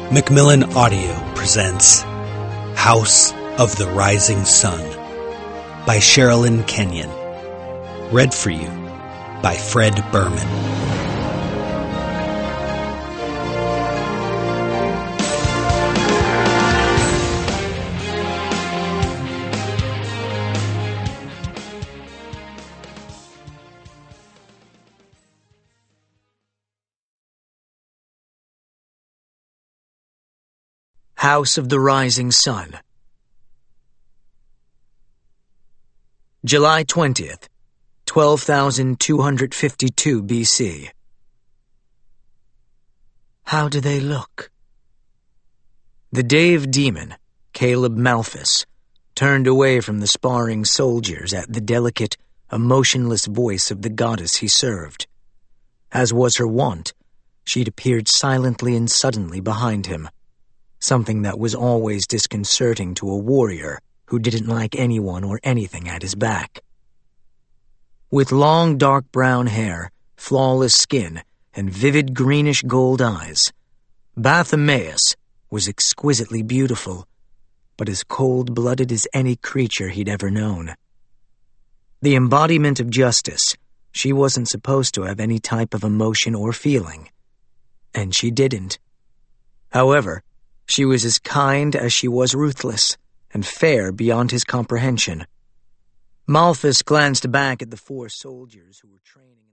Macmillan Audio presents House of the Rising Sun by Sherilyn Kenyon. Read for you by Fred Berman. House of the Rising Sun. July 20th, 12,252 BC. How do they look? The Dave demon, Caleb Malphus, turned away from the sparring soldiers at the delicate, emotionless voice of the goddess he served. As was her wont, she'd appeared silently and suddenly behind him, something that was always disconcerting to a warrior who didn't like anyone or anything at his back. With long dark brown hair, flawless skin, and vivid greenish gold eyes, Barthimaeus was exquisitely beautiful, but as cold-blooded as any creature he'd ever known. The embodiment of justice, she wasn't supposed to have any type of emotion or feeling, and she didn't. However, she was as kind as she was ruthless, and fair beyond his comprehension. Malphus glanced back at the four soldiers who were training